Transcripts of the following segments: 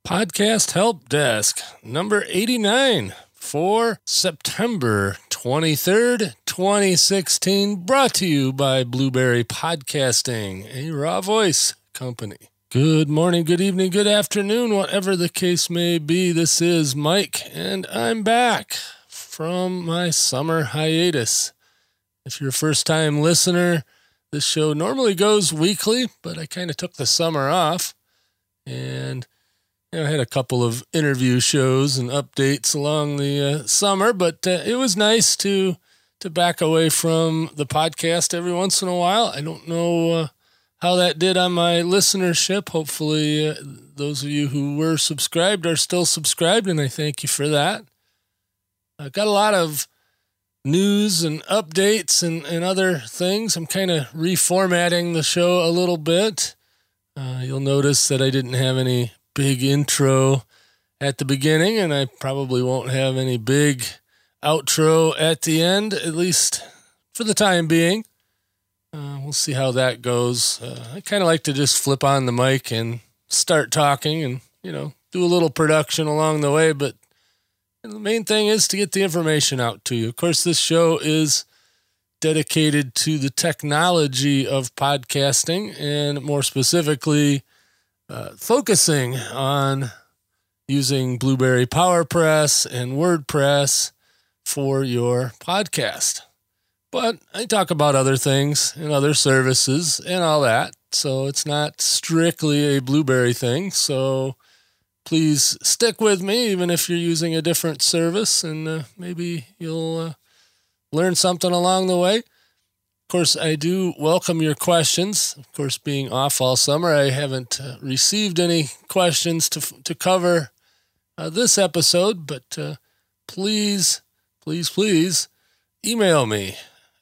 Podcast Help Desk, number 89 for September 23rd, 2016, brought to you by Blueberry Podcasting, a raw voice company. Good morning, good evening, good afternoon, whatever the case may be. This is Mike, and I'm back from my summer hiatus. If you're a first-time listener, this show normally goes weekly, but I kind of took the summer off, and I had a couple of interview shows and updates along the summer, but it was nice to back away from the podcast every once in a while. I don't know how that did on my listenership. Hopefully, those of you who were subscribed are still subscribed, and I thank you for that. I've got a lot of news and updates and other things. I'm kind of reformatting the show a little bit. You'll notice that I didn't have any big intro at the beginning, and I probably won't have any big outro at the end, at least for the time being. We'll see how that goes. I kind of like to just flip on the mic and start talking and, do a little production along the way, but the main thing is to get the information out to you. Of course, this show is dedicated to the technology of podcasting, and more specifically, focusing on using Blueberry PowerPress and WordPress for your podcast. But I talk about other things and other services and all that, so it's not strictly a Blueberry thing. So please stick with me, even if you're using a different service, and maybe you'll learn something along the way. Of course, I do welcome your questions. Of course, being off all summer, I haven't received any questions to cover this episode, but please email me,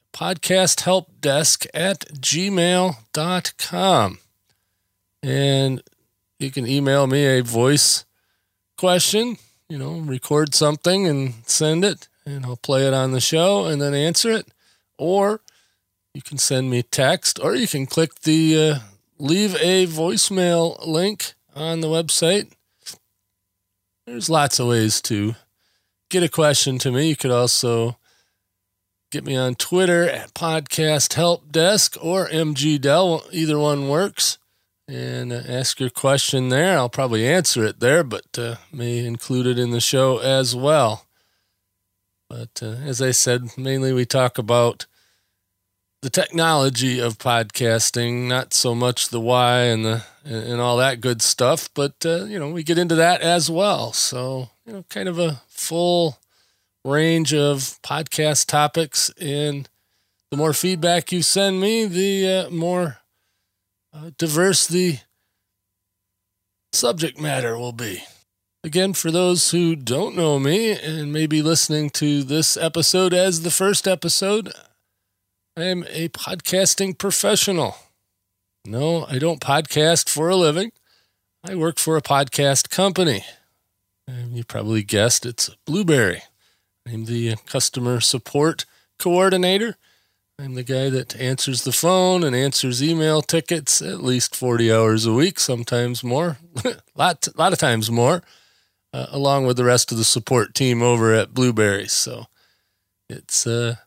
podcasthelpdesk@gmail.com. And you can email me a voice question, record something and send it, and I'll play it on the show and then answer it. Or you can send me text, or you can click the leave a voicemail link on the website. There's lots of ways to get a question to me. You could also get me on Twitter at Podcast Help Desk or MGDell. Either one works. And ask your question there. I'll probably answer it there, but may include it in the show as well. But as I said, mainly we talk about the technology of podcasting, not so much the why and all that good stuff, but we get into that as well. So kind of a full range of podcast topics, and the more feedback you send me, the more diverse the subject matter will be. Again, for those who don't know me and may be listening to this episode as the first episode, I am a podcasting professional. No, I don't podcast for a living. I work for a podcast company. And you probably guessed it's Blueberry. I'm the customer support coordinator. I'm the guy that answers the phone and answers email tickets at least 40 hours a week, sometimes more, lot of times more, along with the rest of the support team over at Blueberry. So it's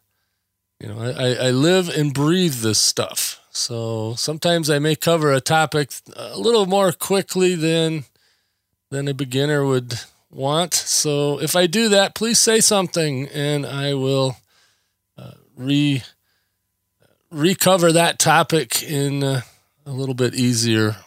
I live and breathe this stuff. So sometimes I may cover a topic a little more quickly than a beginner would want. So if I do that, please say something, and I will recover that topic in a little bit easier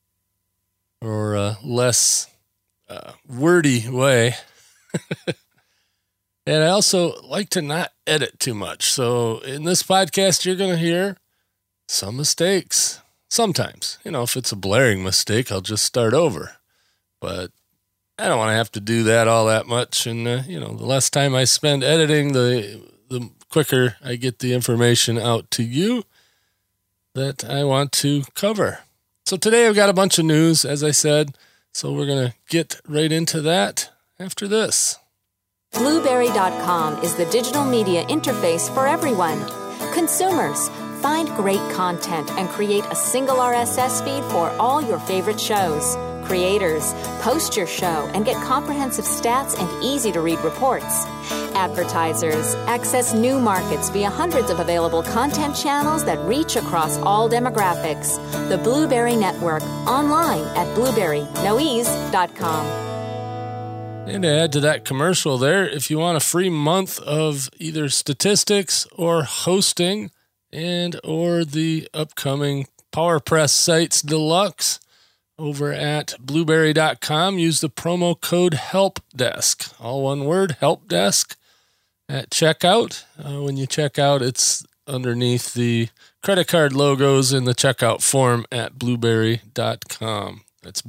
or less wordy way. And I also like to not edit too much. So in this podcast, you're going to hear some mistakes. Sometimes, if it's a blaring mistake, I'll just start over. But I don't want to have to do that all that much. And, the less time I spend editing, the quicker I get the information out to you that I want to cover. So today I've got a bunch of news, as I said. So we're going to get right into that after this. Blueberry.com is the digital media interface for everyone. Consumers, find great content and create a single RSS feed for all your favorite shows. creators. Post your show and get comprehensive stats and easy-to-read reports. Advertisers access new markets via hundreds of available content channels that reach across all demographics. The Blueberry Network, online at blueberrynoease.com. And to add to that commercial there, if you want a free month of either statistics or hosting and or the upcoming PowerPress Sites Deluxe over at blueberry.com, use the promo code HELPDESK, all one word, HELPDESK, at checkout. When you check out, it's underneath the credit card logos in the checkout form at blueberry.com. That's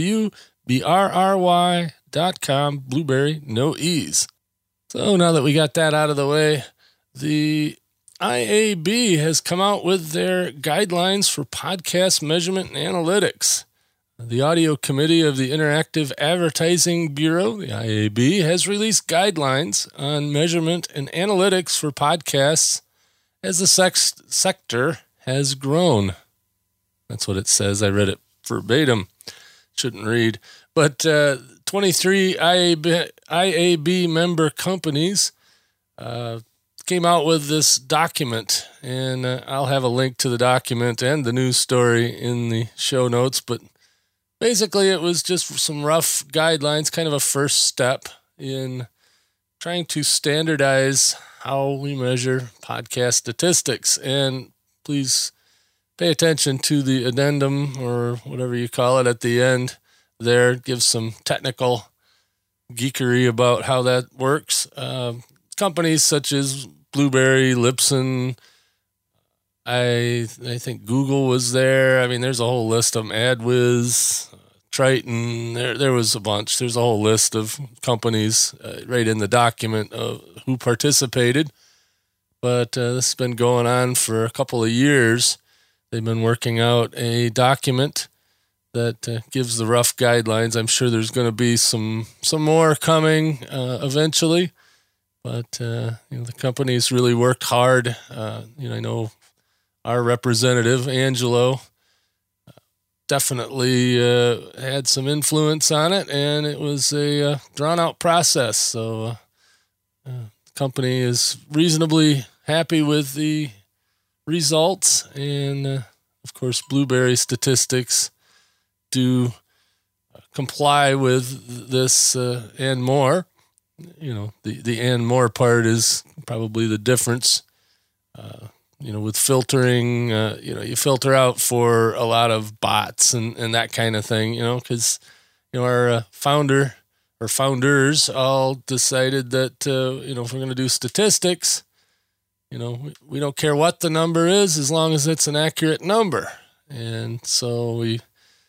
BLUBRRY.com, Blueberry, no E's. So now that we got that out of the way, the IAB has come out with their guidelines for podcast measurement and analytics. The Audio Committee of the Interactive Advertising Bureau, the IAB, has released guidelines on measurement and analytics for podcasts as the sector has grown. That's what it says. I read it verbatim. Shouldn't read. But 23 IAB member companies came out with this document, and I'll have a link to the document and the news story in the show notes, but basically it was just some rough guidelines, kind of a first step in trying to standardize how we measure podcast statistics. And please pay attention to the addendum, or whatever you call it, at the end there. It gives some technical geekery about how that works. Companies such as Blueberry, Libsyn, I think Google was there. I mean, there's a whole list of them. AdWiz, Triton, there was a bunch. There's a whole list of companies right in the document of who participated. But this has been going on for a couple of years. They've been working out a document that gives the rough guidelines. I'm sure there's going to be some more coming eventually. But the company's really worked hard. I know our representative, Angelo, definitely had some influence on it, and it was a drawn-out process. So the company is reasonably happy with the results, and of course, Blueberry statistics do comply with this and more. The and more part is probably the difference. With filtering, you filter out for a lot of bots and that kind of thing, because, our founder or founders all decided that, if we're going to do statistics, we don't care what the number is as long as it's an accurate number. And so we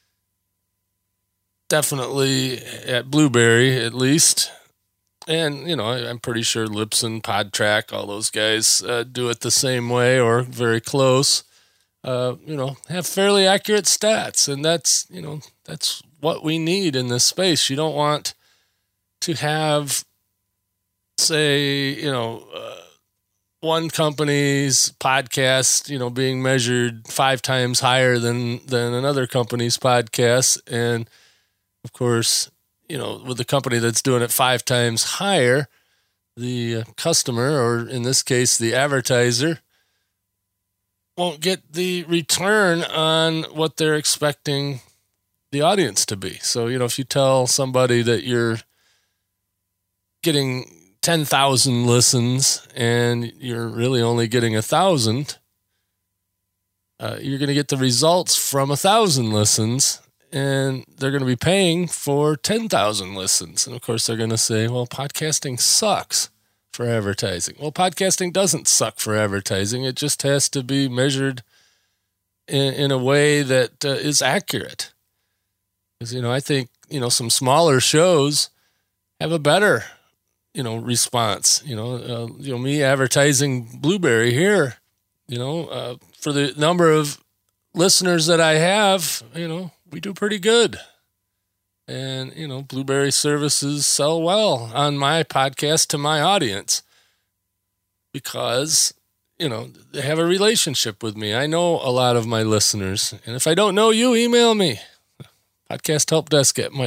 definitely, at Blueberry at least, and, I'm pretty sure Libsyn, PodTrack, all those guys do it the same way or very close, have fairly accurate stats. And that's what we need in this space. You don't want to have, say, one company's podcast, being measured 5 times higher than another company's podcast. And, of course, with the company that's doing it 5 times higher, the customer, or in this case, the advertiser, won't get the return on what they're expecting the audience to be. So, if you tell somebody that you're getting 10,000 listens and you're really only getting 1,000, you're going to get the results from 1,000 listens, and they're going to be paying for 10,000 listens. And of course, they're going to say, well, podcasting sucks for advertising. Well, podcasting doesn't suck for advertising. It just has to be measured in a way that is accurate. Because, I think, some smaller shows have a better, response. Me advertising Blueberry here, for the number of listeners that I have, we do pretty good. And, Blueberry services sell well on my podcast to my audience because, they have a relationship with me. I know a lot of my listeners. And if I don't know you, email me. Podcast help desk at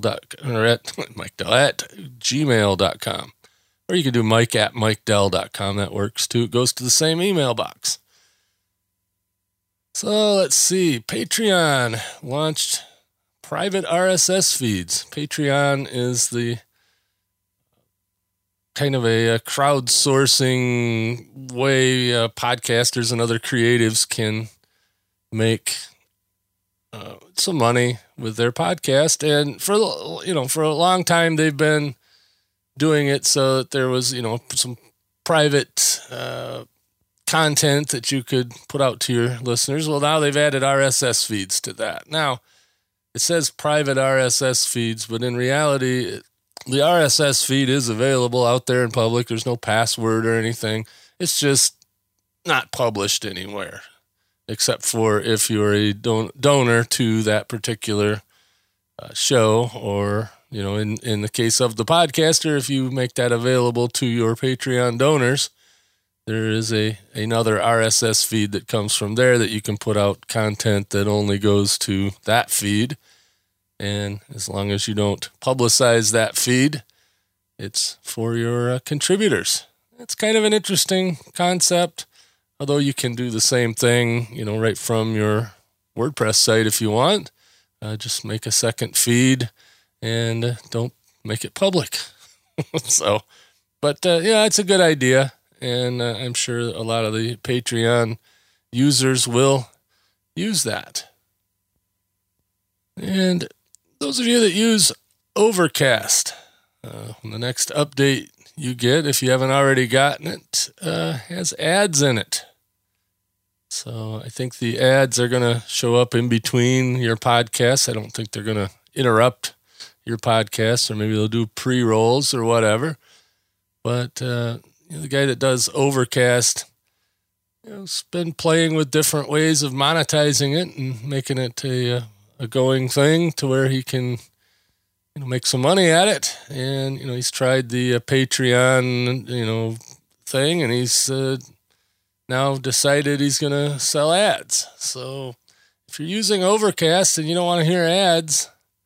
gmail.com. Or you can do Mike at MikeDell.com. That works too. It goes to the same email box. So let's see. Patreon launched private RSS feeds. Patreon is the kind of a crowdsourcing way podcasters and other creatives can make some money with their podcast. And for a long time they've been doing it so that there was some private content that you could put out to your listeners. Well, now they've added RSS feeds to that. Now it says private RSS feeds, but in reality the RSS feed is available out there in public. There's no password or anything. It's just not published anywhere, except for if you're a donor to that particular show, or, in the case of the podcaster, if you make that available to your Patreon donors, there is another RSS feed that comes from there that you can put out content that only goes to that feed. And as long as you don't publicize that feed, it's for your contributors. It's kind of an interesting concept, although you can do the same thing, right from your WordPress site if you want. Just make a second feed and don't make it public. It's a good idea. And I'm sure a lot of the Patreon users will use that. And those of you that use Overcast, the next update you get, if you haven't already gotten it, has ads in it. So I think the ads are going to show up in between your podcasts. I don't think they're going to interrupt your podcast, or maybe they'll do pre-rolls or whatever. But the guy that does Overcast, has been playing with different ways of monetizing it and making it a going thing to where he can make some money at it. And he's tried the Patreon thing, and he's now decided he's going to sell ads. So if you're using Overcast and you don't want to hear ads,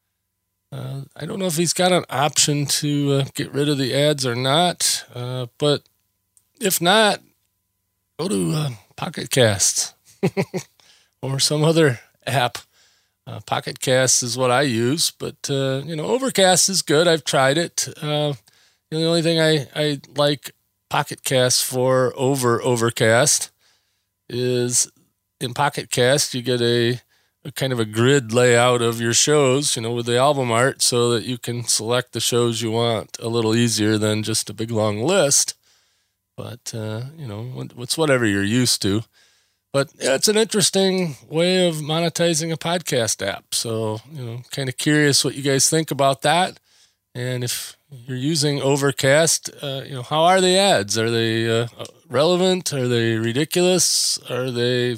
I don't know if he's got an option to get rid of the ads or not, but if not, go to Pocket Casts or some other app. Pocket Casts is what I use, but Overcast is good. I've tried it. The only thing I like Pocket Casts for over Overcast is in Pocket Cast you get a kind of a grid layout of your shows, with the album art, so that you can select the shows you want a little easier than just a big long list. But it's whatever you're used to. But yeah, it's an interesting way of monetizing a podcast app. So, kind of curious what you guys think about that. And if you're using Overcast, how are the ads? Are they relevant? Are they ridiculous? Are they,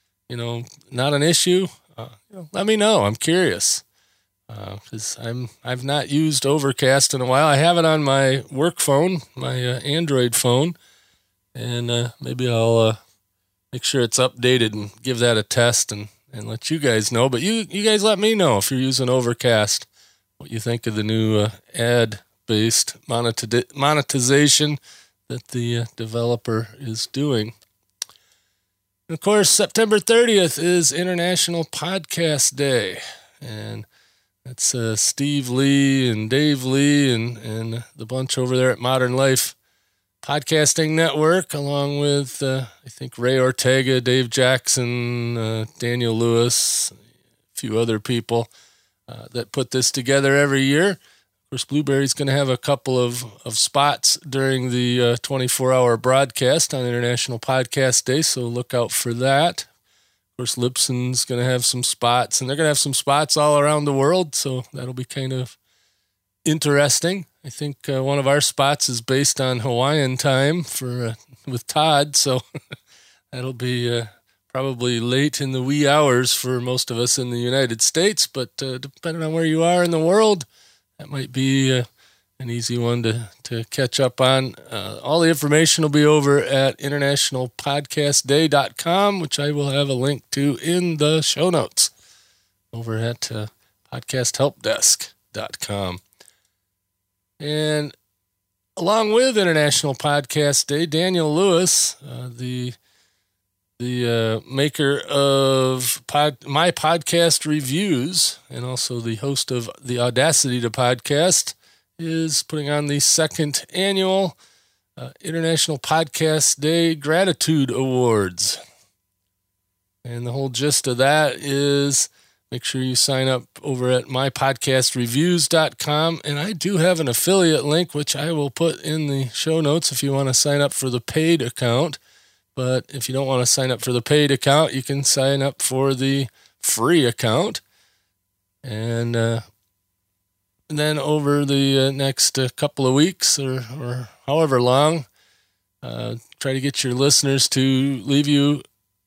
not an issue? Let me know. I'm curious. Because I've not used Overcast in a while. I have it on my work phone, my Android phone. And maybe I'll make sure it's updated and give that a test and let you guys know. But you guys let me know if you're using Overcast, what you think of the new ad-based monetization that the developer is doing. And of course, September 30th is International Podcast Day. And that's Steve Lee and Dave Lee and the bunch over there at Modern Life Podcasting Network, along with, I think, Ray Ortega, Dave Jackson, Daniel Lewis, a few other people that put this together every year. Of course, Blueberry's going to have a couple of spots during the 24-hour broadcast on International Podcast Day, so look out for that. Of course, Libsyn's going to have some spots, and they're going to have some spots all around the world, so that'll be kind of interesting. I think one of our spots is based on Hawaiian time with Todd, so that'll be probably late in the wee hours for most of us in the United States, but depending on where you are in the world, that might be an easy one to catch up on. All the information will be over at internationalpodcastday.com, which I will have a link to in the show notes over at podcasthelpdesk.com. And along with International Podcast Day, Daniel Lewis, the maker of My Podcast Reviews and also the host of the Audacity to Podcast, is putting on the second annual International Podcast Day Gratitude Awards. And the whole gist of that is make sure you sign up over at mypodcastreviews.com. And I do have an affiliate link, which I will put in the show notes if you want to sign up for the paid account. But if you don't want to sign up for the paid account, you can sign up for the free account. And then over the next couple of weeks or however long, try to get your listeners to leave you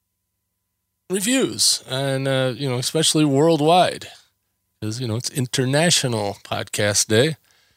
reviews, and especially worldwide, because it's International Podcast Day.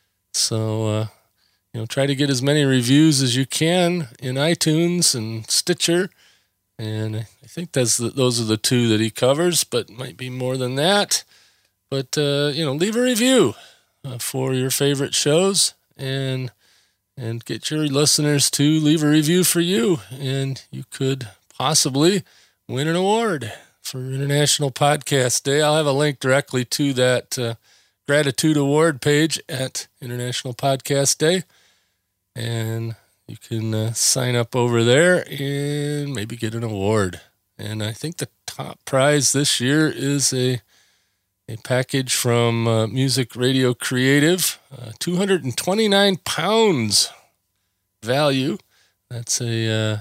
So try to get as many reviews as you can in iTunes and Stitcher, and I think those are the two that he covers, but might be more than that. But leave a review for your favorite shows, and get your listeners to leave a review for you, and you could possibly win an award for International Podcast Day. I'll have a link directly to that gratitude award page at International Podcast Day, and you can sign up over there and maybe get an award. And I think the top prize this year is a package from Music Radio Creative, 229 pounds value. That's an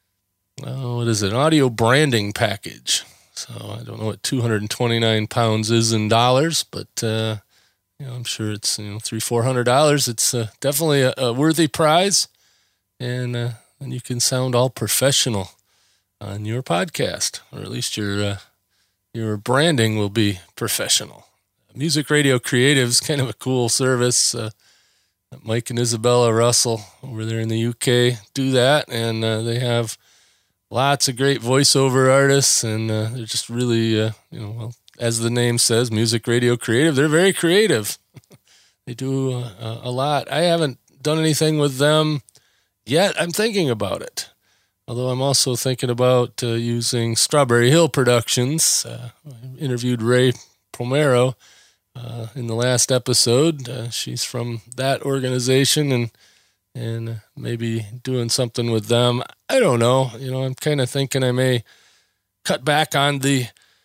audio branding package. So I don't know what 229 pounds is in dollars, but I'm sure it's $300-400. It's definitely a worthy prize, and you can sound all professional on your podcast, or at least your branding will be professional. Music Radio Creative is kind of a cool service. Mike and Isabella Russell over there in the UK do that, and they have lots of great voiceover artists, and they're just really, as the name says, Music Radio Creative, they're very creative. They do a lot. I haven't done anything with them yet. I'm thinking about it. Although I'm also thinking about using Strawberry Hill Productions. I interviewed Ray Pomero in the last episode. She's from that organization, and maybe doing something with them. I don't know. I'm kind of thinking I may cut back on the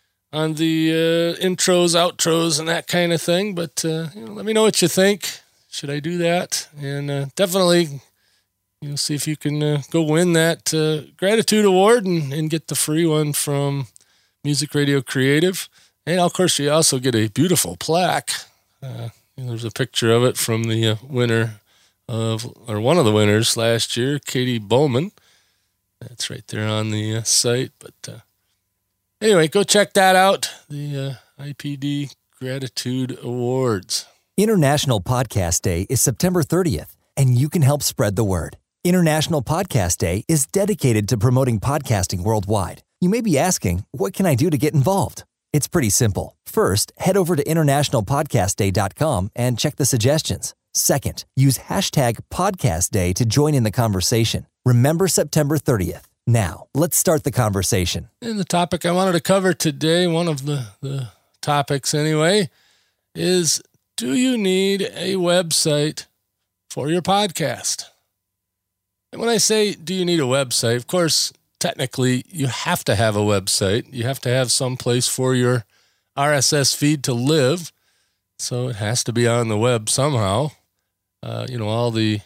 intros, outros, and that kind of thing. But let me know what you think. Should I do that? And definitely, see if you can go win that gratitude award and get the free one from Music Radio Creative. And of course, you also get a beautiful plaque. There's a picture of it from the winner one of the winners last year, Katie Bowman. That's right there on the site. But anyway, go check that out. The IPD Gratitude Awards. International Podcast Day is September 30th, and you can help spread the word. International Podcast Day is dedicated to promoting podcasting worldwide. You may be asking, what can I do to get involved? It's pretty simple. First, head over to internationalpodcastday.com and check the suggestions. Second, use hashtag Podcast Day to join in the conversation. Remember September 30th. Now, let's start the conversation. And the topic I wanted to cover today, one of the topics anyway, is do you need a website for your podcast? And when I say, do you need a website, of course, technically you have to have a website. You have to have some place for your RSS feed to live. So it has to be on the web somehow. All the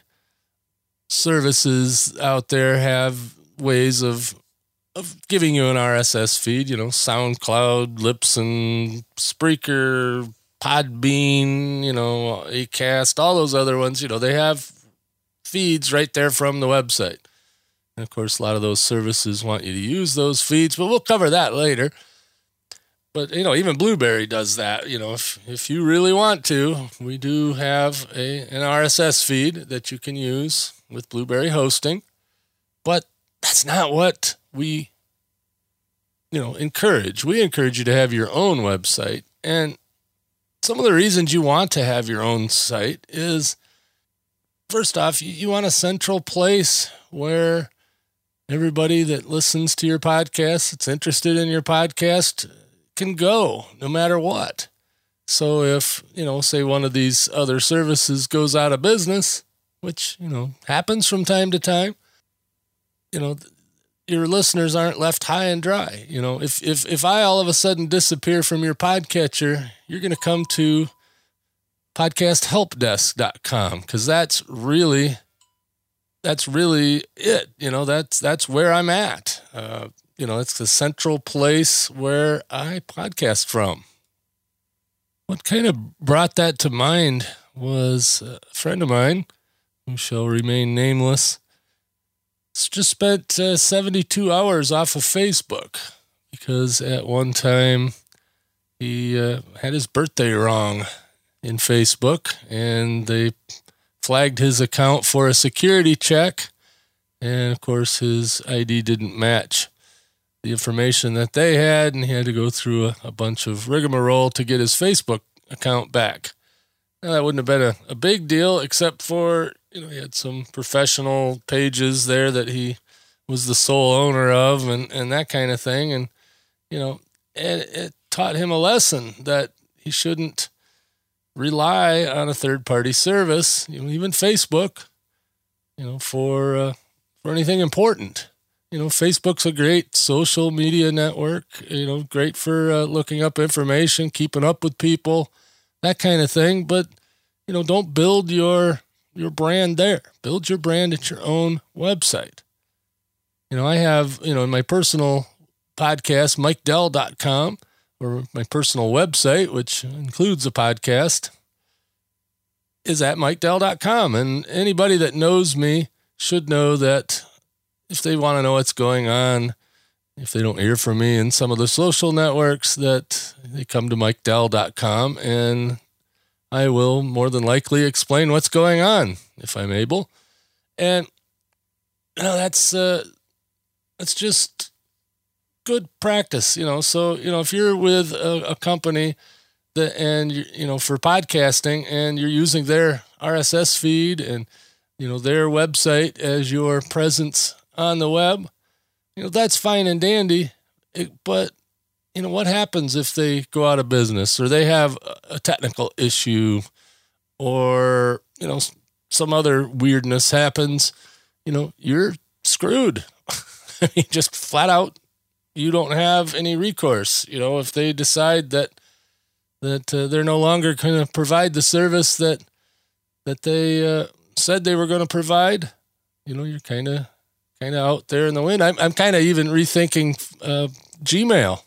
services out there have ways of giving you an RSS feed, SoundCloud, Libsyn, Spreaker, Podbean, Acast, all those other ones, they have feeds right there from the website. And of course, a lot of those services want you to use those feeds, but we'll cover that later. But, even Blueberry does that. If you really want to, we do have an RSS feed that you can use with Blueberry hosting. But that's not what we, encourage. We encourage you to have your own website. And some of the reasons you want to have your own site is, first off, you want a central place where everybody that listens to your podcast, that's interested in your podcast, can go no matter what. So if, say one of these other services goes out of business, which, happens from time to time, your listeners aren't left high and dry. If I all of a sudden disappear from your podcatcher, you're going to come to podcasthelpdesk.com, because that's really it. That's where I'm at. It's the central place where I podcast from. What kind of brought that to mind was a friend of mine, who shall remain nameless, just spent 72 hours off of Facebook because at one time he had his birthday wrong in Facebook, and they flagged his account for a security check. And of course, his ID didn't match the information that they had, and he had to go through a bunch of rigmarole to get his Facebook account back. Now, that wouldn't have been a big deal, except for, he had some professional pages there that he was the sole owner of, and that kind of thing. And, and it taught him a lesson that he shouldn't rely on a third-party service, even Facebook, for anything important. Facebook's a great social media network, great for looking up information, keeping up with people, that kind of thing. But, don't build your brand there. Build your brand at your own website. I have, in my personal podcast, MikeDell.com, or my personal website, which includes a podcast, is at MikeDell.com. And anybody that knows me should know that if they want to know what's going on, if they don't hear from me in some of the social networks, that they come to MikeDell.com, and I will more than likely explain what's going on if I'm able. And that's just good practice, So, if you're with a company and for podcasting, and you're using their RSS feed and their website as your presence on the web, that's fine and dandy. But what happens if they go out of business, or they have a technical issue, or some other weirdness happens? You're screwed. I mean, just flat out, you don't have any recourse. If they decide that they're no longer going to provide the service that they said they were going to provide, you're kind of out there in the wind. I'm kind of even rethinking Gmail.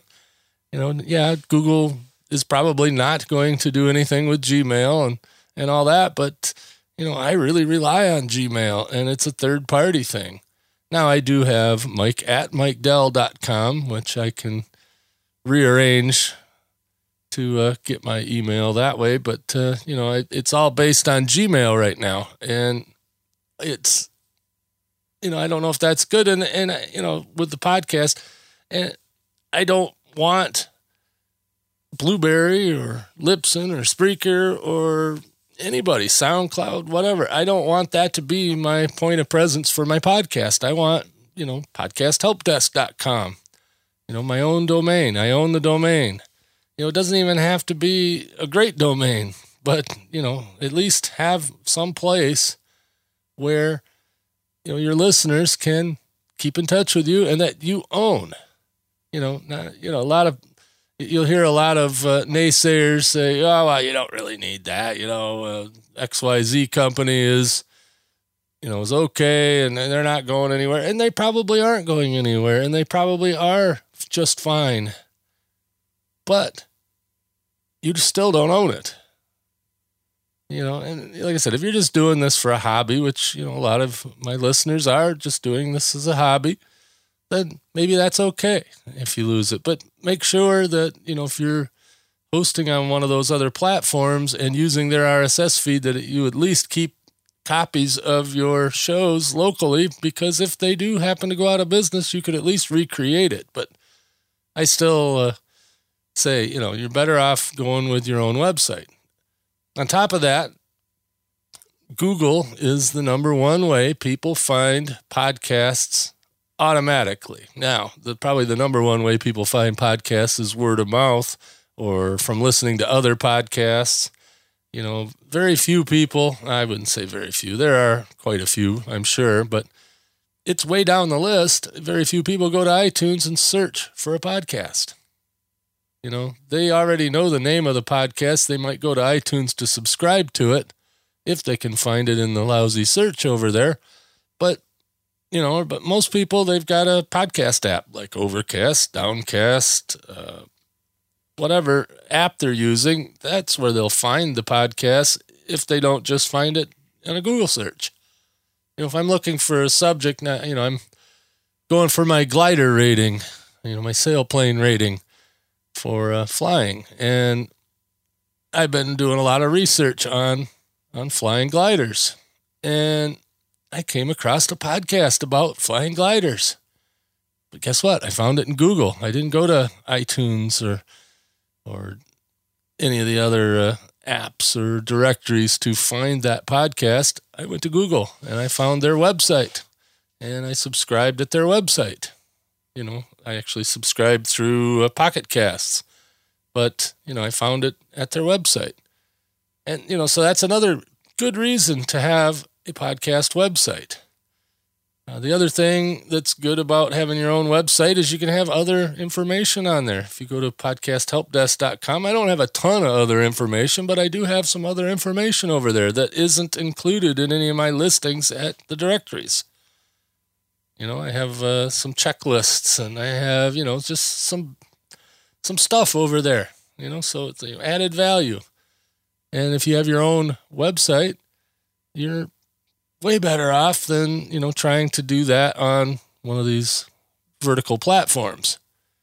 Google is probably not going to do anything with Gmail and all that, but I really rely on Gmail, and it's a third-party thing. Now, I do have Mike at MikeDell.com, which I can rearrange to get my email that way. But, it's all based on Gmail right now. And it's, I don't know if that's good. And with the podcast, and I don't want Blueberry or Libsyn or Spreaker or anybody, SoundCloud, whatever. I don't want that to be my point of presence for my podcast. I want, podcasthelpdesk.com, my own domain. I own the domain. It doesn't even have to be a great domain, but, at least have some place where, your listeners can keep in touch with you and that you own. You'll hear a lot of naysayers say, oh, well, you don't really need that. XYZ company is okay, and they're not going anywhere. And they probably aren't going anywhere, and they probably are just fine. But you still don't own it. And like I said, if you're just doing this for a hobby, which, a lot of my listeners are just doing this as a hobby, then maybe that's okay if you lose it. But make sure that, if you're hosting on one of those other platforms and using their RSS feed, that you at least keep copies of your shows locally, because if they do happen to go out of business, you could at least recreate it. But I still say, you're better off going with your own website. On top of that, Google is the number one way people find podcasts automatically. Now, probably the number one way people find podcasts is word of mouth or from listening to other podcasts. Very few people, I wouldn't say very few, there are quite a few, I'm sure, but it's way down the list. Very few people go to iTunes and search for a podcast. They already know the name of the podcast. They might go to iTunes to subscribe to it if they can find it in the lousy search over there. But, but most people, they've got a podcast app like Overcast, Downcast, whatever app they're using. That's where they'll find the podcast if they don't just find it in a Google search. If I'm looking for a subject, now, I'm going for my glider rating, my sailplane rating for flying. And I've been doing a lot of research on flying gliders. And I came across a podcast about flying gliders. But guess what? I found it in Google. I didn't go to iTunes or any of the other apps or directories to find that podcast. I went to Google and I found their website and I subscribed at their website. I actually subscribed through Pocket Casts, but, I found it at their website. And, so that's another good reason to have a podcast website. The other thing that's good about having your own website is you can have other information on there. If you go to podcasthelpdesk.com, I don't have a ton of other information, but I do have some other information over there that isn't included in any of my listings at the directories. I have some checklists and I have, just some stuff over there, so it's added value. And if you have your own website, you're way better off than, trying to do that on one of these vertical platforms.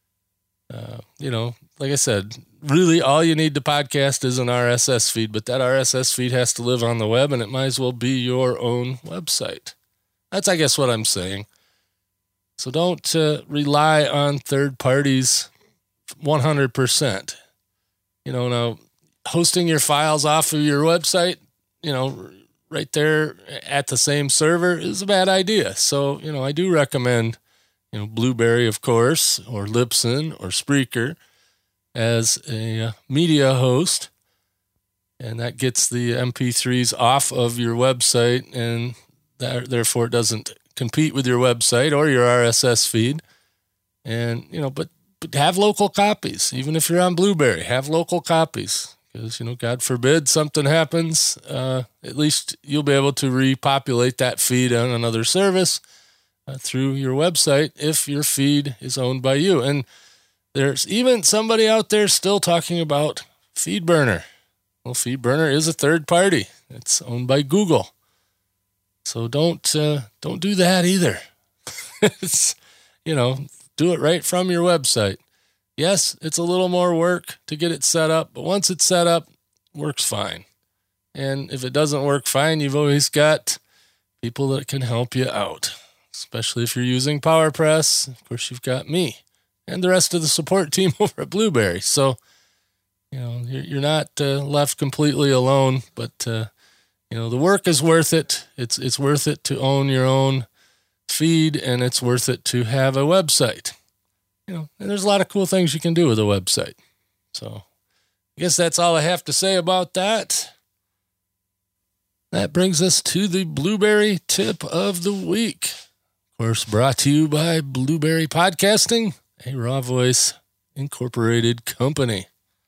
Like I said, really all you need to podcast is an RSS feed, but that RSS feed has to live on the web and it might as well be your own website. That's, I guess, what I'm saying. So don't rely on third parties 100%. Now hosting your files off of your website, right there at the same server is a bad idea. So, I do recommend, Blueberry, of course, or Libsyn or Spreaker as a media host. And that gets the MP3s off of your website and therefore it doesn't compete with your website or your RSS feed. And, but have local copies. Even if you're on Blueberry, have local copies. Because, God forbid something happens, at least you'll be able to repopulate that feed on another service through your website if your feed is owned by you. And there's even somebody out there still talking about FeedBurner. Well, FeedBurner is a third party. It's owned by Google. So don't do that either. It's, do it right from your website. Yes, it's a little more work to get it set up, but once it's set up, it works fine. And if it doesn't work fine, you've always got people that can help you out, especially if you're using PowerPress. Of course, you've got me and the rest of the support team over at Blueberry. So, you're not left completely alone, but, the work is worth it. It's worth it to own your own feed, and it's worth it to have a website. And there's a lot of cool things you can do with a website. So I guess that's all I have to say about that. That brings us to the Blueberry tip of the week. Of course, brought to you by Blueberry Podcasting, a Raw Voice Incorporated company.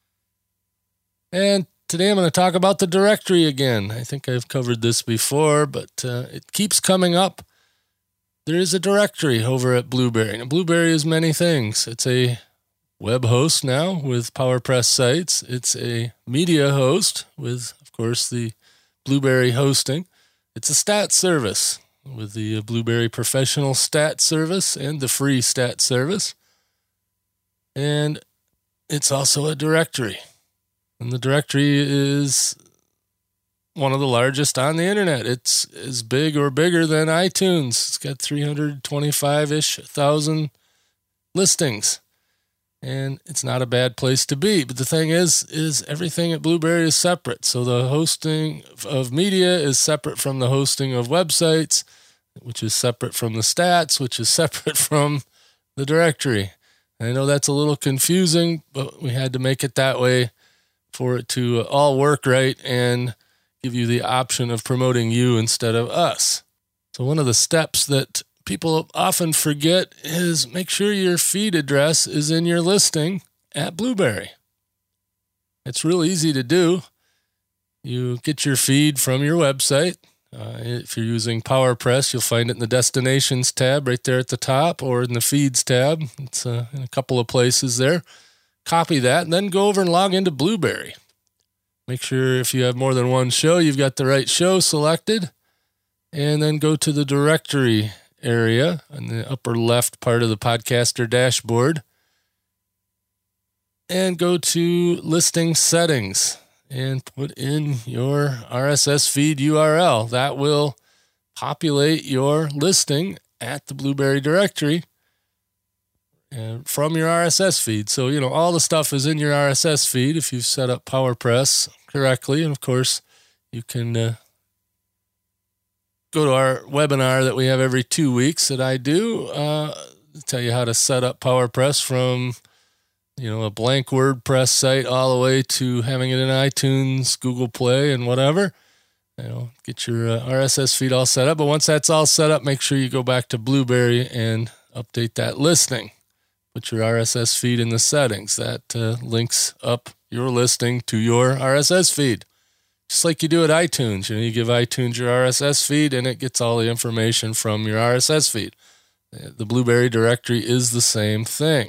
And today I'm going to talk about the directory again. I think I've covered this before, but it keeps coming up. There is a directory over at Blueberry. Now, Blueberry is many things. It's a web host now with PowerPress sites. It's a media host with, of course, the Blueberry hosting. It's a stat service with the Blueberry Professional Stat Service and the free stat service. And it's also a directory. And the directory is one of the largest on the internet. It's as big or bigger than iTunes. It's got 325,000 listings. and it's not a bad place to be. But the thing is everything at Blubrry is separate. So the hosting of media is separate from the hosting of websites, which is separate from the stats, which is separate from the directory. I know that's a little confusing, but we had to make it that way for it to all work right and give you the option of promoting you instead of us. So one of the steps that people often forget is make sure your feed address is in your listing at Blubrry. It's real easy to do. You get your feed from your website. If you're using PowerPress, you'll find it in the Destinations tab right there at the top, or in the Feeds tab. It's in a couple of places there. Copy that, and then go over and log into Blubrry. Make sure if you have more than one show, you've got the right show selected. And then go to the directory area on the upper left part of the podcaster dashboard. And go to listing settings and put in your RSS feed URL. That will populate your listing at the Blubrry directory from your RSS feed. So, all the stuff is in your RSS feed if you've set up PowerPress correctly. And of course, you can go to our webinar that we have every 2 weeks that I do, tell you how to set up PowerPress from, a blank WordPress site all the way to having it in iTunes, Google Play, and whatever. Get your RSS feed all set up. But once that's all set up, make sure you go back to Blubrry and update that listing. Put your RSS feed in the settings. That links up your listing to your RSS feed. Just like you do at iTunes. You give iTunes your RSS feed and it gets all the information from your RSS feed. The Blubrry directory is the same thing.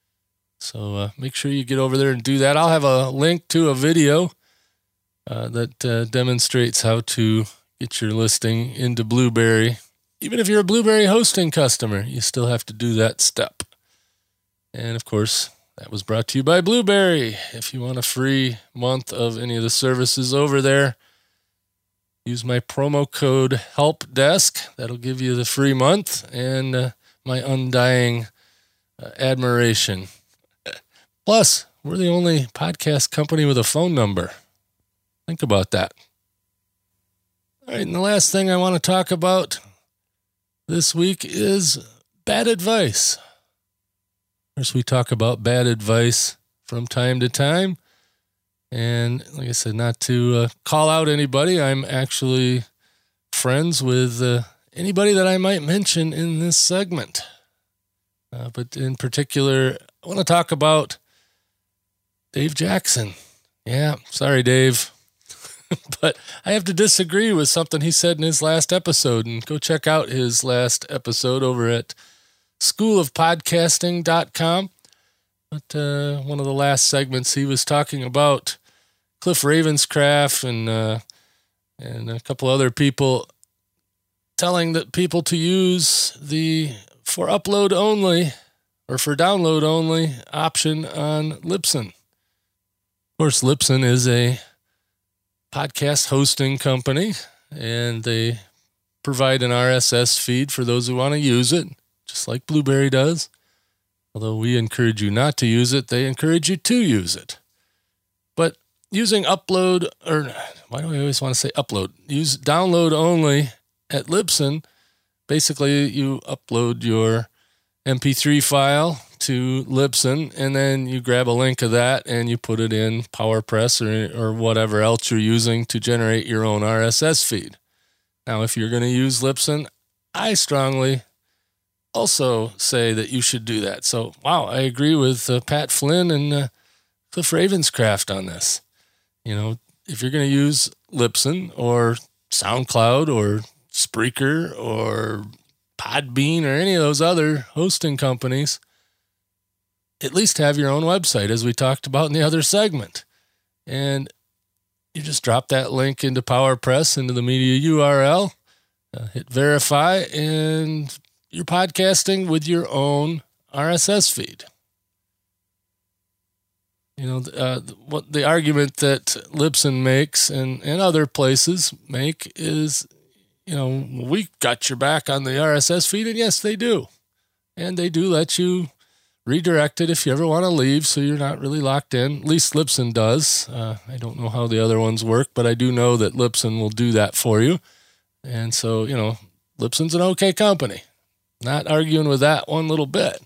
So make sure you get over there and do that. I'll have a link to a video that demonstrates how to get your listing into Blubrry. Even if you're a Blubrry hosting customer, you still have to do that step. And of course, that was brought to you by Blubrry. If you want a free month of any of the services over there, use my promo code HELPDESK. That'll give you the free month and my undying admiration. Plus, we're the only podcast company with a phone number. Think about that. All right, and the last thing I want to talk about this week is bad advice. Of course, we talk about bad advice from time to time. And like I said, not to call out anybody, I'm actually friends with anybody that I might mention in this segment. But in particular, I want to talk about Dave Jackson. Yeah, sorry, Dave. But I have to disagree with something he said in his last episode. And go check out his last episode over at schoolofpodcasting.com. But one of the last segments, he was talking about Cliff Ravenscraft and a couple other people telling the people to use the for upload only or for download only option on Libsyn. Of course, Libsyn is a podcast hosting company, and they provide an RSS feed for those who want to use it, just like Blubrry does. Although we encourage you not to use it, they encourage you to use it. But using upload, or why do I always want to say upload? Use download only at Libsyn. Basically, you upload your MP3 file to Libsyn, and then you grab a link of that and you put it in PowerPress or whatever else you're using to generate your own RSS feed. Now, if you're going to use Libsyn, I strongly also say that you should do that. So, wow, I agree with Pat Flynn and Cliff Ravenscraft on this. If you're going to use Libsyn or SoundCloud or Spreaker or Podbean or any of those other hosting companies, at least have your own website, as we talked about in the other segment. And you just drop that link into PowerPress, into the media URL, hit verify, and you're podcasting with your own RSS feed. What the argument that Libsyn makes and other places make is, we got your back on the RSS feed, and yes, they do. And they do let you redirect it if you ever want to leave, so you're not really locked in. At least Libsyn does. I don't know how the other ones work, but I do know that Libsyn will do that for you. And so, Libsyn's an okay company. Not arguing with that one little bit.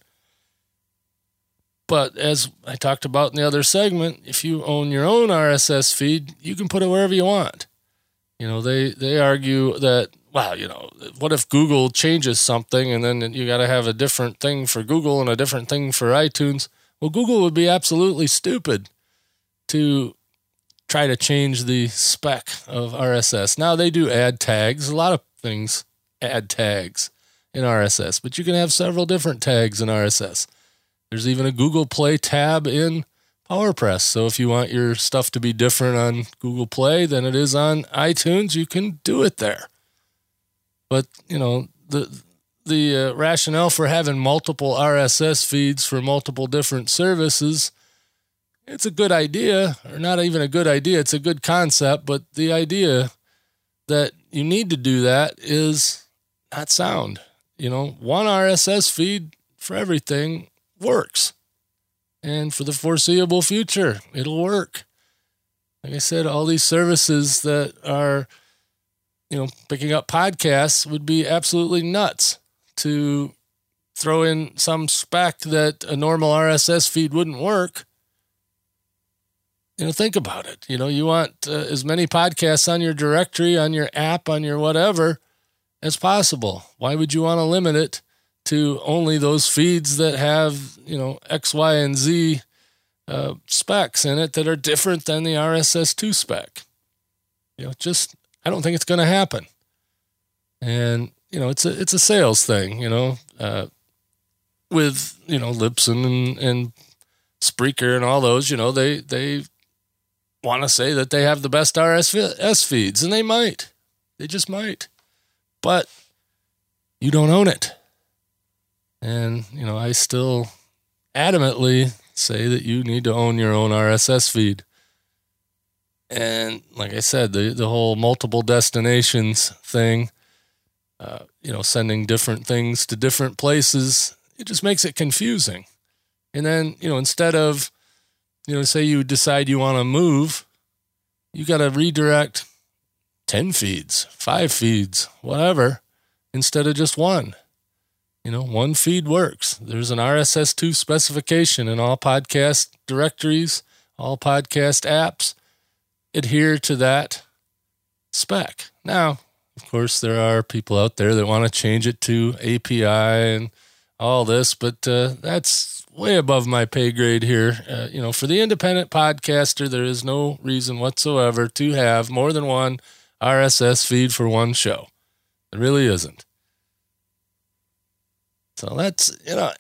But as I talked about in the other segment, if you own your own RSS feed, you can put it wherever you want. They argue that, what if Google changes something and then you got to have a different thing for Google and a different thing for iTunes? Well, Google would be absolutely stupid to try to change the spec of RSS. Now, they do add tags. A lot of things add tags in RSS, but you can have several different tags in RSS. There's even a Google Play tab in PowerPress. So if you want your stuff to be different on Google Play than it is on iTunes, you can do it there. But, the rationale for having multiple RSS feeds for multiple different services, it's a good idea, or not even a good idea. It's a good concept, but the idea that you need to do that is not sound. One RSS feed for everything works. And for the foreseeable future, it'll work. Like I said, all these services that are, picking up podcasts would be absolutely nuts to throw in some spec that a normal RSS feed wouldn't work. Think about it. You want as many podcasts on your directory, on your app, on your whatever as possible. Why would you want to limit it to only those feeds that have, X, Y, and Z specs in it that are different than the RSS2 spec? I don't think it's going to happen. And, it's a sales thing, with, Libsyn and Spreaker and all those, they want to say that they have the best RSS feeds, and they just might, but you don't own it. And, I still adamantly say that you need to own your own RSS feed. And like I said, the whole multiple destinations thing, sending different things to different places, it just makes it confusing. And then, instead of, say you decide you want to move, you got to redirect 10 feeds, 5 feeds, whatever, instead of just one. One feed works. There's an RSS2 specification in all podcast directories, all podcast apps adhere to that spec. Now, of course, there are people out there that want to change it to API and all this, but that's way above my pay grade here. For the independent podcaster, there is no reason whatsoever to have more than one RSS feed for one show. It really isn't. So that's,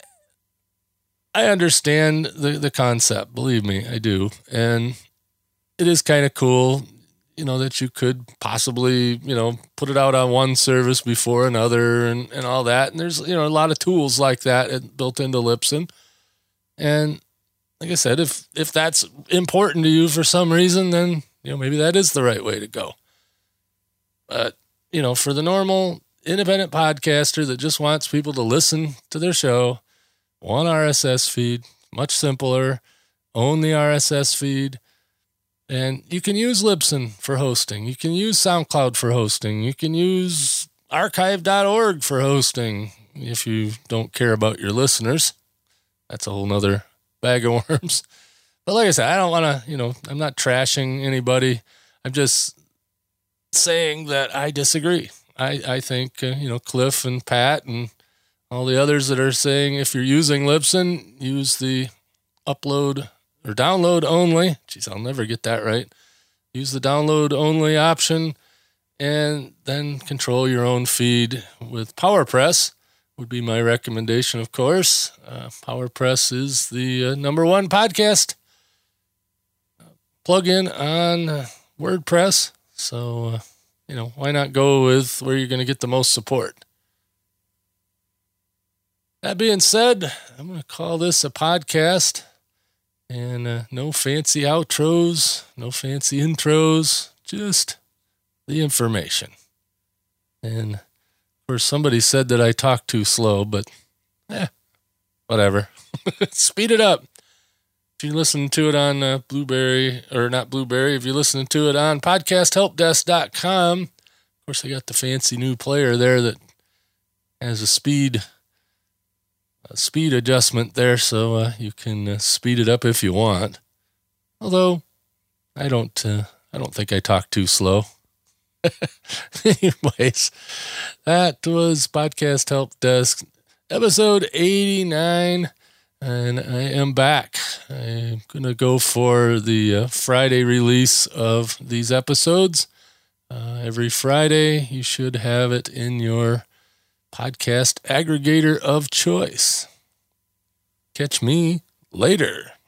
I understand the concept. Believe me, I do. And it is kind of cool, that you could possibly, put it out on one service before another and all that. And there's, a lot of tools like that built into Libsyn. And like I said, if that's important to you for some reason, then, maybe that is the right way to go. But, for the normal independent podcaster that just wants people to listen to their show, one RSS feed, much simpler, own the RSS feed. And you can use Libsyn for hosting. You can use SoundCloud for hosting. You can use archive.org for hosting if you don't care about your listeners. That's a whole nother bag of worms. But like I said, I don't want to, I'm not trashing anybody. I'm just saying that I disagree. I think, Cliff and Pat and all the others that are saying if you're using Libsyn, use the upload or download only. Geez, I'll never get that right. Use the download only option and then control your own feed with PowerPress would be my recommendation, of course. PowerPress is the number one podcast plugin on WordPress. So, why not go with where you're going to get the most support? That being said, I'm going to call this a podcast. And no fancy outros, no fancy intros, just the information. And of course, somebody said that I talk too slow, but whatever. Speed it up. If you're listening to it on Blueberry, or not Blueberry, if you're listening to it on podcasthelpdesk.com, of course, I got the fancy new player there that has a speed adjustment there, so you can speed it up if you want. Although I don't think I talk too slow. Anyways, that was Podcast Help Desk, episode 89, and I am back. I'm going to go for the Friday release of these episodes. Every Friday, you should have it in your podcast aggregator of choice. Catch me later.